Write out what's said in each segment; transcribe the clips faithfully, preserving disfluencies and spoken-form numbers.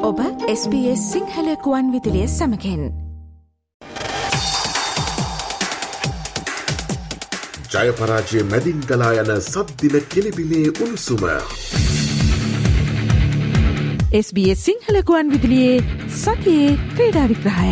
ඔබ S B S Sinhala ගුවන් විදුලිය සමගින් ජය පරාජය මැදින් ගලා යන සද්දින කෙලිබිලේ උණුසුම එස් බී එස් සිංහල ගුවන් විදුලියේ සතියේ ක්‍රීඩා විග්‍රහය.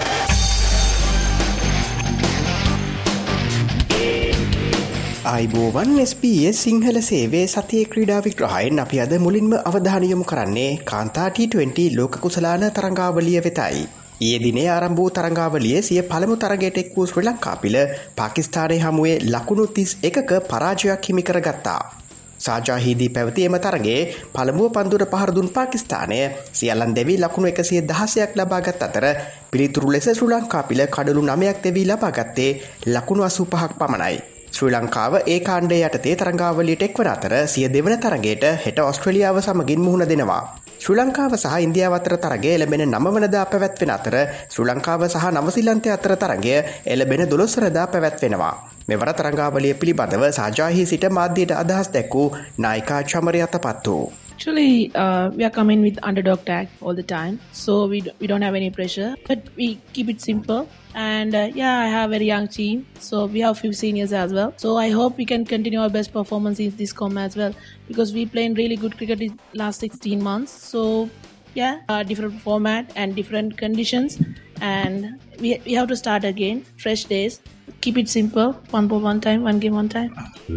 ආයිබෝවන් එස් බී එස් සිංහල සේවයේ සතියේ ක්‍රීඩා විග්‍රහයෙන් අපි අද මුලින්ම අවධානය යොමු කරන්නේ කාන්තා ටී ට්වෙන්ටි ලෝක කුසලාන තරඟාවලිය වෙතයි. ඊයේ දිනේ ආරම්භ වූ තරඟාවලියේ සිය පළමු තරගයට එක් වූ ශ්‍රී ලංකා පිළ පාකිස්තානයේ හමුවේ ලකුණු තිස් එකක පරාජයක් හිමි කරගත්තා. සාජාහිදී පැවති එම තරගයේ පළමුව පන්දුර පහර දුන් පාකිස්තානය සියල්ලන් දෙවි ලකුණු එකසිය දහසයක් ලබාගත් අතර පිළිතුරු ලෙස ශ්‍රී ලංකා පිළ කඩලු නවයක් දෙවි ලබාගත්තේ ලකුණු අසූ පහක් පමණයි. ශ්‍රී ලංකාව ඒ කාණ්ඩය යටතේ තරඟාවලියට එක්වන අතර සිය දෙවන තරගයට හෙට ඔස්ට්‍රේලියාව සමගින් මුහුණ දෙනවා. ශ්‍රී ලංකාව සහ ඉන්දියාව අතර තරගය එළඹෙන නව වනදා පැවැත්වෙන අතර ශ්‍රී ලංකාව සහ නවසීලන්තය අතර තරගය එළඹෙන දොළොස් වනදා පැවැත්වෙනවා. මෙවර තරඟාවලිය පිළිබඳව සාජාහි සිට මාධ්‍යයට අදහස් දැක්වූ නායිකා චමරිය අතපත් වූ. Actually, uh, we are coming with underdog tag all the time, so we d- we don't have any pressure, but we keep it simple. And uh, yeah, I have a very young team, so we have few seniors as well. So I hope we can continue our best performance in this com as well, because we playing really good cricket in last sixteen months. So yeah, uh, different format and different conditions, and we we have to start again, fresh days. Keep it simple, one ball one time, one game one time.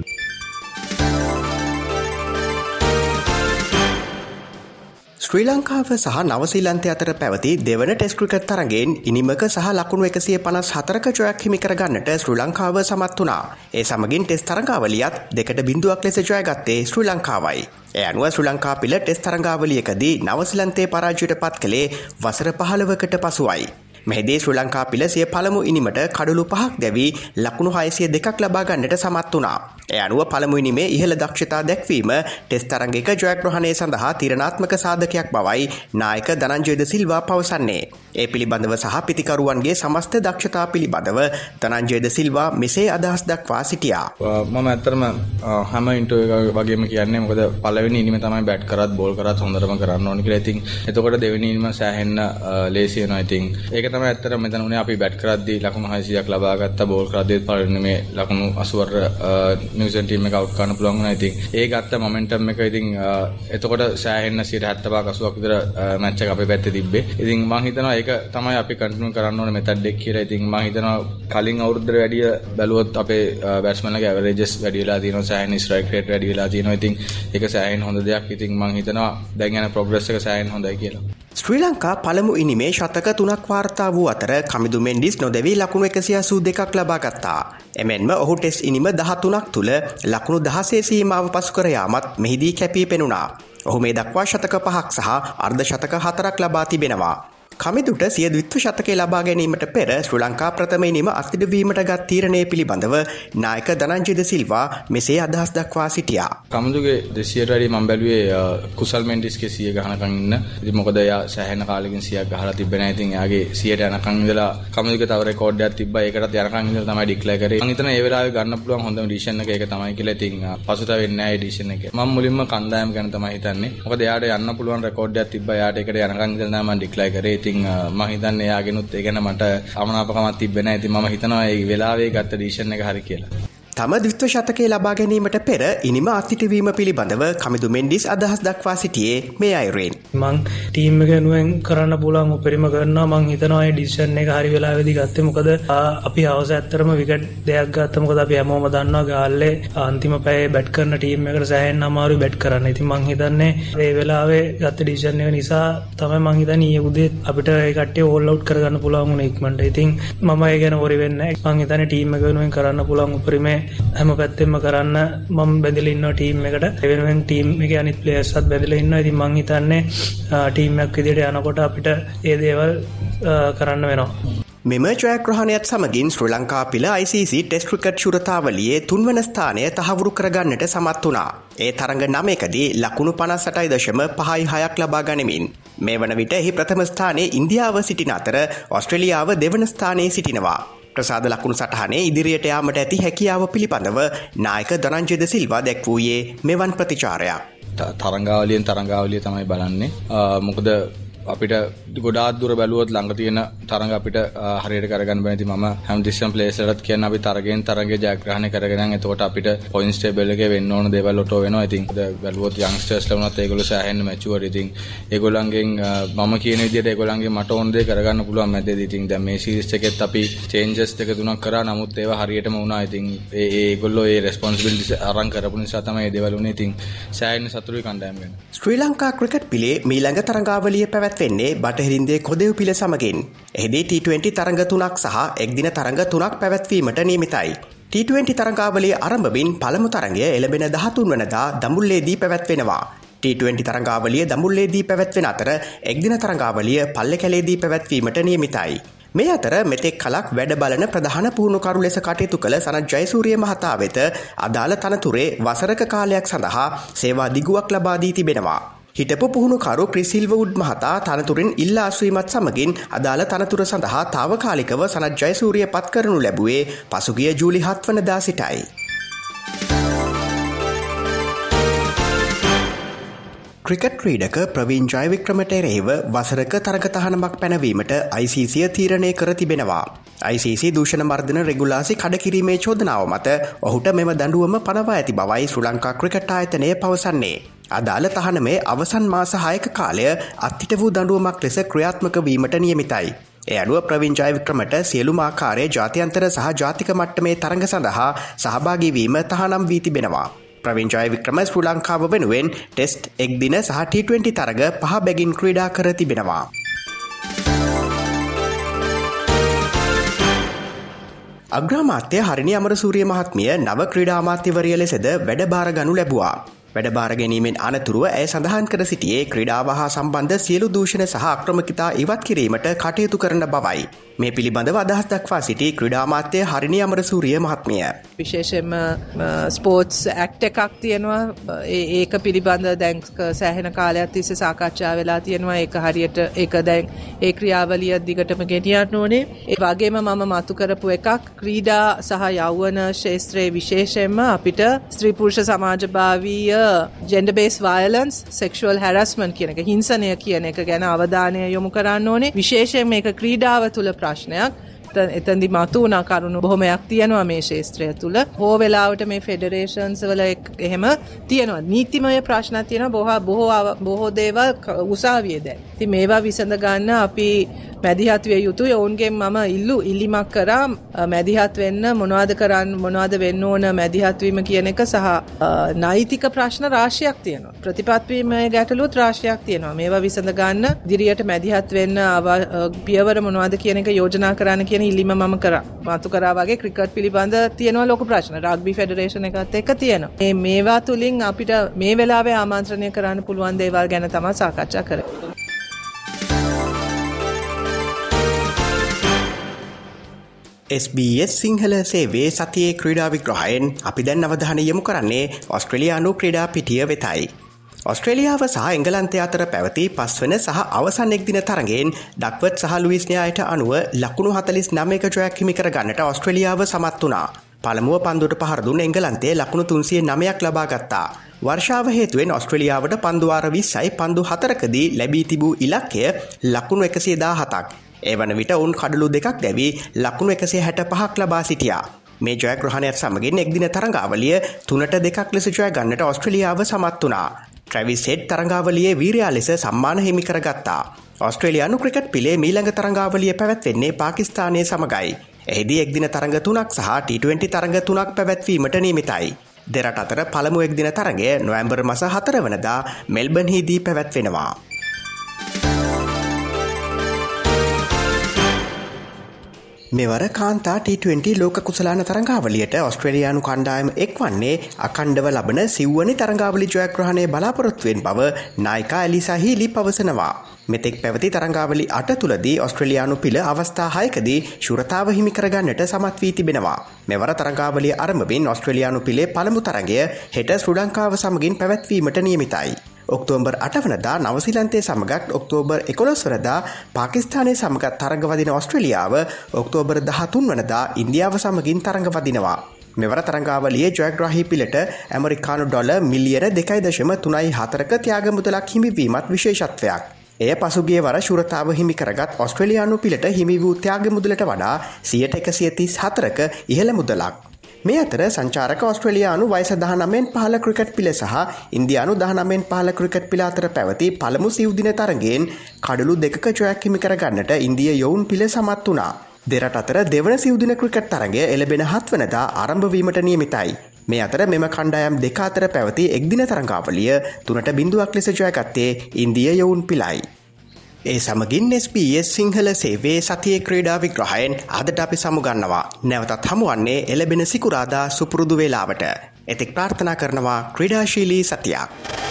ශ්‍රී ලංකාව සහ නවසීලන්තය අතර පැවති දෙවන test cricket තරගයෙන් ඉනිමක සහ ලකුණු එකසිය පනස් හතරක ජයක් හිමි කරගන්නට ශ්‍රී ලංකාව සමත් වුණා. ඒ සමගින් ටෙස්ට් තරඟාවලියත් දෙකට බිඳුවක් ලෙස ජයගත්තේ ශ්‍රී ලංකාවයි. ඒ අනුව ශ්‍රී ලංකා පිළ ටෙස්ට් තරඟාවලියකදී නවසීලන්තයේ පරාජයට පත් කළේ වසර පහළොවකට පසුවයි. මෙහිදී ශ්‍රී ලංකා පිළ සිය පළමු ඉනිමට කඩලු පහක් දැවී ලකුණු හයසිය දෙකක් ලබා ගන්නට සමත් වුණා. ඒ අනුව පළමු ඉනිමේ ඉහළ දක්ෂතා දැක්වීම ටෙස්ට් තරගයක ජයග්‍රහණය සඳහා තීරණාත්මක සාධකයක් බවයි නායක ධනංජය ද සිල්වා පවසන්නේ. ඒ පිළිබඳව සහ පිතිකරුවන්ගේ සමස්ත දක්ෂතා පිළිබඳව ධනංජය ද සිල්වා මෙසේ අදහස් දක්වා සිටියා. මම ඇත්තටම හැම ඉන්ටර්වියු එක වගේම කියන්නේ මොකද පළවෙනි ඉනිම තමයි බැට් කරත් බෝල් කරත් හොඳටම කරන්න ඕනේ කියලා. ඉතින් එතකොට දෙවෙනි ඉනිම සෑහෙන්න ලේසි වෙනවා. ඉතින් ඒක තමයි ඇත්තටම මෙතන උනේ අපි බැට් කරද්දී ලකුණු හයසියක් ලබා ගත්තා. බෝල් කරද්දී පළවෙනි මේ ලකුණු අසූවර නිව්සීලන්ත ටීම් එක අවුට් කරන්න පුළුවන් වුණා. ඉතින් ඒ ගත්ත මොමන්ටම් එක ඉතින් එතකොට සෑහෙන්න සියයට හැත්තෑ පහක් අසූවක් විතර මැච් එක අපේ පැත්තේ තිබ්බේ. ඉතින් මම හිතනවා ඒක තමයි අපි කන්ටිනියු කරන්න ඕනේ මෙතඩ් එක කියලා. ඉතින් මම හිතනවා කලින් අවුරුද්දට වැඩිය බැලුවොත් අපේ බැට්ස්මන්ලගේ ඇවරේජස් වැඩි වෙලා තියෙනවා. සෑහෙන ස්ට්‍රයික් රේට් වැඩි වෙලා තියෙනවා. ඉතින් ඒක සෑහෙන හොඳ දෙයක්. ඉතින් මම හිතනවා දැන් යන ප්‍රොග්‍රස් එක සෑහෙන හොඳයි කියලා. ශ්‍රී ලංකා පළමු ඉනිමේ ශතක තුනක් වාර්තා වූ අතර කමිදු මෙන්ඩිස් නොදැවී ලකුණු එකසිය අසූ දෙකක් ලබා ගත්තා. එමෙන්ම ඔහු ටෙස්ට් ඉනිම දහතුනක් තුළ ලකුණු දහසේ සීමාව පසු කර යාමත් මෙහිදී කැපී පෙනුණා. ඔහු මේ දක්වා ශතක පහක් සහ අර්ධ ශතක හතරක් ලබා තිබෙනවා. කමිදුට සිය ද්විත්ව ශතකය ලබා ගැනීමට පෙර ශ්‍රී ලංකා ප්‍රථම ඉනිම අත්හිටුවීමට ගත් තීරණය පිළිබඳව නායක ධනංජය ද සිල්වා මෙසේ අදහස් දක්වා සිටියා. කමිදුගේ දෙසියට වැඩි මම බැලුවේ කුසල් මෙන්ඩිස්ගේ සිය ගහනකන් ඉන්න. ඉතින් මොකද එයා සෑහෙන කාලෙකින් සියක් ගහලා තිබ්බේ නැහැ. ඉතින් එයාගේ සියයට යනකන් ඉඳලා කමිදුගේ තව රෙකෝඩ් එකක් තිබ්බා. ඒකටත් යනකන් ඉඳලා තමයි ඩික්ලෙයාර් කරේ. මම හිතනවා ඒ වෙලාවේ ගන්න පුළුවන් හොඳම ඩිසිෂන් එක ඒක තමයි කියලා. ඉතින් පසුතැවෙන්නේ නැහැ ඒ ඩිසිෂන් එක. මම මුලින්ම කණ්ඩායම ගැන තමයි හිතන්නේ. මොකද එයාට යන්න පුළුවන් රෙකෝඩ් එකක් තිබ්බා. එයාට ඒකට යනකන් ඉඳලා තමයි මම ඩික්ලෙයාර් කරේ. ඉතින් මම හිතන්නේ එයාගෙනුත් ඒ ගැන මට අමනාපකමක් තිබ්බේ නැහැ. ඉතින් මම හිතනවා ඒ වෙලාවේ ගත්ත ඩිසිෂන් එක හරි කියලා. තම ද්විත්ව ශතකය ලබා ගැනීමට පෙර ඉනිම අත්හිටුවීම පිළිබඳව කමිදු මෙන්ඩිස් අදහස් දක්වා සිටියේ මේ අයුරින්. මං ටීම් එක වෙනුවෙන් කරන්න පුළුවන් උපරිම කරනවා. මං හිතනවා මේ ඩිසිෂන් එක හරි වෙලාවෙදී ගත්තේ. මොකද අපි හවස ඇත්තරම විකට් දෙකක් ගත්තා. මොකද අපි හැමෝම දන්නවා ගාල්ලේ අන්තිම පැයේ බැට් කරන ටීම් එකට සෑහෙන්න අමාරුයි බැට් කරන්න. ඉතින් මං හිතන්නේ මේ වෙලාවේ ගත්ත ඩිසිෂන් එක නිසා තමයි මං හිතන්නේ ඊයේ උදේ අපිට ඒ කට්ටිය ඕල් අවුට් කරගන්න පුළුවන් වුණේ ඉක්මනට. ඉතින් මම ඒ ගැන worry වෙන්නේ නැහැ. මං හිතන්නේ ටීම් එක වෙනුවෙන් කරන්න පුළුවන් උපරිමේ හැම පැත්තෙම කරන්න මම බැඳලා ඉන්නවා ටීම් එකට. ඒ වෙනුවෙන් ටීම් එකේ අනිත් ප්ලේයර්ස්වත් බැඳලා ඉන්නවා. ඉතින් මං හිතන්නේ ටීම් එකක් විදිහට යනකොට අපිට ඒ දේවල් කරන්න වෙනවා. මෙම ජයග්‍රහණයත් සමගින් ශ්‍රී ලංකා පිළ ආයි සී සී ටෙස්ට් ක්‍රිකට් ශුරතාවලියේ තුන්වන ස්ථානය තහවුරු කරගන්නට සමත් වුණා. ඒ තරඟ නවයකදී ලකුණු පනස් අටයි දශම පහයි හයක් ලබා ගනිමින් මේ වන විට එහි ප්‍රථම ස්ථානයේ ඉන්දියාව සිටින අතර ඔස්ට්‍රේලියාව දෙවන ස්ථානයේ සිටිනවා. ප්‍රසාද ලකුණු සටහනේ ඉදිරියට යාමට ඇති හැකියාව පිළිබඳව නායක ධනංජය ද සිල්වා දැක්වූයේ මෙවන් ප්‍රතිචාරයක්. තරංගාවලියෙන් තරංගාවලිය තමයි බලන්නේ. මොකද අපිට ගොඩාක් දුර බැලුවොත් ළඟ තියෙන තරඟ අපිට හරියට කරගන්න බැහැ. ඉතින් මම හැමතිස්සෙම ප්ලේස් වලට කියන්නේ අපි තරගෙන් තරගේ ජයග්‍රහණය කරගෙන යන. එතකොට අපිට පොයින්ට්ස් ටේබල් එකේ වෙන්න ඕන දේවල් ඔටෝ වෙනවා. ඉතින් බැලුවොත් යන්ග්ස්ටර්ස්ලා වුණත් ඒගොල්ලෝ සෑහෙන්න මැචුවර්. ඉතින් ඒගොල්ලන්ගෙන් මම කියන විදිහට ඒගොල්ලන්ගෙන් මට ඕන දේ කරගන්න පුළුවන් මැදදී. ඉතින් දැන් මේ සීරීස් එකෙත් අපි චේන්ජස් දෙක තුනක් කරා. නමුත් ඒවා හරියටම වුණා. ඉතින් ඒ ඒගොල්ලෝ ඒ රෙස්පොන්සිබිලිටිස් අරන් කරපු නිසා තමයි මේ දේවල් වුණේ. ඉතින් සෑහෙන්න සතුටුයි කණ්ඩායම ගැන. ශ්‍රී ලංකා ක්‍රිකට් පිලේ මීළඟ තරඟාවලිය පැවැත්වෙන්නේ බටහිරින්දේ කොදෙව් පිල සමගින්. එහිදී ටී ට්වෙන්ටි තරඟ තුනක් සහ එක්දින තරඟ තුනක් පැවැත්වීමට නියමිතයි. ටී ට්වෙන්ටි තරඟාවලිය ආරම්භමින් පළමු තරඟය එළඹෙන දහතුන් වනදා දඹුල්ලේදී පැවැත්වෙනවා. ටී ට්වෙන්ටි තරඟාවලිය දඹුල්ලේදී පැවැත්වෙන අතර එක්දින තරඟාවලිය පල්ලෙකැලේදී පැවැත්වීමට නියමිතයි. මේ අතර මෙතෙක් කලක් වැඩ බලන ප්‍රධාන පුහුණුකරු ලෙස කටයුතු කළ සනත් ජයසූරිය මහතා වෙත අදාළ තනතුරේ වසරක කාලයක් සඳහා සේවා දිගුවක් ලබා දී තිබෙනවා. හිටපු පුහුණුකරු ක්‍රිස් සිල්වර්වුඩ් මහතා තනතුරින් ඉල්ලා අස්වීමත් සමගින් අදාළ තනතුර සඳහා තාවකාලිකව සනත් ජයසූරිය පත් කරනු ලැබුවේ පසුගිය ජූලි හත් වනදා සිටයි. ක්‍රිකට් ක්‍රීඩක ප්‍රවීන් ජයවික්‍රමට එරෙහිව වසරක තරග තහනමක් පැනවීමට අයි සී සී තීරණය කර තිබෙනවා. අයි සී සී දූෂණ මර්දන රෙගුලාසි කඩකිරීමේ චෝදනාව මත ඔහුට මෙම දඬුවම පනවා ඇති බවයි ශ්‍රී ලංකා ක්‍රිකට් ආයතනය පවසන්නේ. අදාළ තහනමේ අවසන් මාස හයක කාලය අත්හිට වූ දඬුවමක් ලෙස ක්‍රියාත්මක වීමට නියමිතයි. ඒ අනුව ප්‍රවීන් ජයවික්‍රමට සියලුම ආකාරයේ ජාත්‍යන්තර සහ ජාතික මට්ටමේ තරඟ සඳහා සහභාගී වීම තහනම් වී තිබෙනවා. ප්‍රවීන් ජයවික්‍රම ශ්‍රී ලංකාව වෙනුවෙන් ටෙස්ට් එක්දින සහ ටී ට්වෙන්ටි තරග පහ බැගින් ක්‍රීඩා කර තිබෙනවා. අග්‍රාමාත්‍ය හරිනි අමරසූරිය මහත්මිය නව ක්‍රීඩා අමාත්‍යවරිය ලෙසද වැඩභාර ගනු ලැබුවා. වැඩභාර ගැනීමෙන් අනතුරුව ඇය සඳහන් කර සිටියේ ක්‍රීඩාව හා සම්බන්ධ සියලු දූෂණ සහ අක්‍රමිකතා ඉවත් කිරීමට කටයුතු කරන බවයි. මේ පිළිබඳව අදහස් දක්වා සිටි ක්‍රීඩා අමාත්‍ය හරිනි අමරසූරිය මහත්මිය. විශේෂයෙන්ම ස්පෝර්ට්ස් ඇක්ට් එකක් තියෙනවා. ඒක පිළිබඳ දැන් සෑහෙන කාලයක් තිස්සේ සාකච්ඡා වෙලා තියෙනවා. ඒක හරියට ඒක දැන් ඒ ක්‍රියාවලිය දිගටම ගෙනියන්න ඕනේ. ඒ වගේම මම මතු කරපු එකක් ක්‍රීඩා සහ යෞවන ක්ෂේත්‍රයේ විශේෂයෙන්ම අපිට ස්ත්‍රී පුරුෂ සමාජභාවීය gender based violence sexual harassment කියන එක හිංසනය කියන එක ගැන අවධානය යොමු කරන්න ඕනේ. විශේෂයෙන් මේක ක්‍රීඩාව තුල ප්‍රශ්නයක්. එතනදි මතුවන කරුණු බොහොමයක් තියෙනවා මේ ක්ෂේත්‍රය තුල. බොහෝ වෙලාවට මේ ෆෙඩරේෂන්ස් වල එහෙම තියෙනවා. නීතිමය ප්‍රශ්න තියෙනවා. බොහෝ බොහෝ බොහෝ දේවල් උසාවියේ දැන්. ඉතින් මේවා විසඳ ගන්න අපි මැදිහත් විය යුතුයි. ඔවුන්ගෙන් මම ඉල්ලු ඉල්ලීමක් කරා මැදිහත් වෙන්න මොනවද කරන්න මොනවද වෙන්න ඕන මැදිහත් වීම කියන එක සහ නෛතික ප්‍රශ්න රාශියක් තියෙනවා. ප්‍රතිපත්තිමය ගැටලුත් රාශියක් තියෙනවා. මේවා විසඳ ගන්න ඉදිරියට මැදිහත් වෙන්න පියවර මොනවද කියන එක යෝජනා කරන්න කියන ඉල්ලීම මම කරා. මාතු කරා වගේ ක්‍රිකට් පිළිබඳ තියෙනවා ලොකු ප්‍රශ්න. රග්බි ෆෙඩරේෂන් එකත් එක්ක තියෙනවා. මේ මේවා තුලින් අපිට මේ වෙලාවේ ආමන්ත්‍රණය කරන්න පුළුවන් දේවල් ගැන තමයි සාකච්ඡා කරන්නේ. එස් බී එස් සිංහල සේවයේ සතියේ ක්‍රීඩා විග්‍රහයෙන් අපි දැන් අවධානය යොමු කරන්නේ ඔස්ට්‍රේලියානු ක්‍රීඩා පිටිය වෙතයි. ඔස්ට්‍රේලියාව සහ එංගලන්තය අතර පැවති පස්වන සහ අවසන් එක්දින තරගයෙන් ඩක්වර්ත් සහ ලුයිස් න්‍යායට අනුව ලකුණු හතළිස් නවයක ජයක් හිමි කර ගන්නට ඔස්ට්‍රේලියාව සමත් වුණා. පළමුව පන්දුවට පහර දුන් එංගලන්තය ලකුණු තුන්සිය නවයක් ලබා ගත්තා. වර්ෂාව හේතුවෙන් ඔස්ට්‍රේලියාවට පන්දු වාර විස්සයි පන්දු හතරකදී ලැබී තිබූ ඉලක්කය ලකුණු එකසිය දාහතක්. ඒ වන විට ඔවුන් කඩලු දෙකක් දැවී ලකුණු එකසිය හැට පහක් ලබා සිටියා. මේ ජයග්‍රහණයත් සමගින් එක්දින තරඟාවලිය තුනට දෙකක් ලෙස ජය ගන්නට ඔස්ට්‍රේලියාව සමත් වුණා. ට්‍රැවිස් හෙඩ් තරඟාවලියේ වීරයා ලෙස සම්මාන හිමි කරගත්තා. ඔස්ට්‍රේලියානු ක්‍රිකට් පිලේ මීළඟ තරඟාවලිය පැවැත්වෙන්නේ පාකිස්තානයේ සමගයි. එහිදී එක්දින තරඟ තුනක් සහ ටී ට්වෙන්ටි තරඟ තුනක් පැවැත්වීමට නියමිතයි. දෙරට අතර පළමු එක්දින තරඟය නොවැම්බර් මාස හතර වනදා මෙල්බර්න්හිදී පැවැත්වෙනවා. මෙවර කාන්තා ටී ට්වෙන්ටි ලෝක කුසලාන තරඟාවලියට ඔස්ට්‍රේලියානු කණ්ඩායම එක්වන්නේ අඛණ්ඩව ලබන සිව්වනි තරඟාවලි ජයග්‍රහණය බලාපොරොත්තුවෙන් බව නායිකා ඇලිසා හීලි පවසනවා. මෙතෙක් පැවති තරඟාවලි අට තුලදී ඔස්ට්‍රේලියානු පිළ අවස්ථා හයකදී ශූරතාව හිමි කරගන්නට සමත් වී තිබෙනවා. මෙවර තරඟාවලිය ආරම්භයෙන් ඔස්ට්‍රේලියානු පිළේ පළමු තරඟය හෙට ශ්‍රී ලංකාව සමගින් පැවැත්වීමට නියමිතයි. ඔක්තෝබර් අට වනදා නවසීලන්තයේ සමගත් ඔක්තෝබර් එකොළොස් වනදා පාකිස්තානයේ සමගත් තරඟ වදින ඔස්ට්‍රේලියාව ඔක්තෝබර් දහතුන් වනදා ඉන්දියාව සමගින් තරඟ වදිනවා. මෙවර තරඟාවලියේ ජයග්‍රාහී පිළට ඇමරිකානු ඩොලර් මිලියන දෙකයි දශම තුනයි හතරක ත්‍යාග මුදලක් හිමිවීමත් විශේෂත්වයක්. එය පසුගිය වර ශූරතාව හිමි කරගත් ඔස්ට්‍රේලියානු පිලට හිමි වූ ත්‍යාග මුදලට වඩා සියයට එකසිය තිස් හතරක ඉහළ මුදලක්. මේ අතර සංචාරක ඔස්ට්‍රේලියානු වයස දහනවයෙන් පහළ ක්‍රිකට් පිල සහ ඉන්දියානු දහනවයෙන් පහළ ක්‍රිකට් පිල අතර පැවති පළමු සිව්දින තරගයෙන් කඩලු දෙකක ජයක් හිමි කරගන්නට ඉන්දිය යොවුන් පිල සමත් වුණා. දෙරට අතර දෙවන සිව්දින ක්‍රිකට් තරගය එළබෙන හත් වනදා ආරම්භ වීමට නියමිතයි. මේ අතර මෙම කණ්ඩායම් දෙක අතර පැවති එක්දින තරඟාවලිය තුනට බිඳුවක් ලෙස ජයගත්තේ ඉන්දිය යොවුන් පිලයි. ඒ සමගින් එස් බී එස් සිංහල සේවේ සතියේ ක්‍රීඩා විග්‍රහයෙන් අදට අපි සමුගන්නවා. නැවතත් හමුවන්නේ එළබෙන සිකුරාදා සුපුරුදු වේලාවට. එතෙක් ප්‍රාර්ථනා කරනවා ක්‍රීඩාශීලී සතියක්.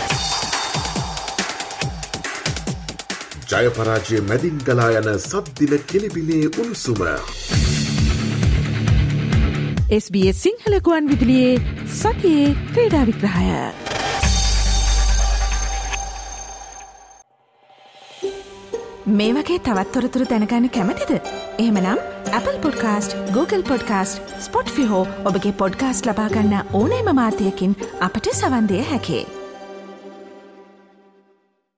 ජය පරාජය මැදින් ගලා යන සද්දින කෙලිබිලේ උණුසුම. එස් බී එස් සිංහල ගුවන් විදුලියේ සතියේ ක්‍රීඩා විග්‍රහය. මේ වගේ තවත් තොරතුරු දැනගන්න කැමතිද? එහෙමනම් Apple Podcast, Google Podcast, Spotify හෝ ඔබගේ පොඩ්කාස්ට් ලබා ගන්න ඕනෑම මාධ්‍යයකින් අපට සවන් දෙය හැකියි.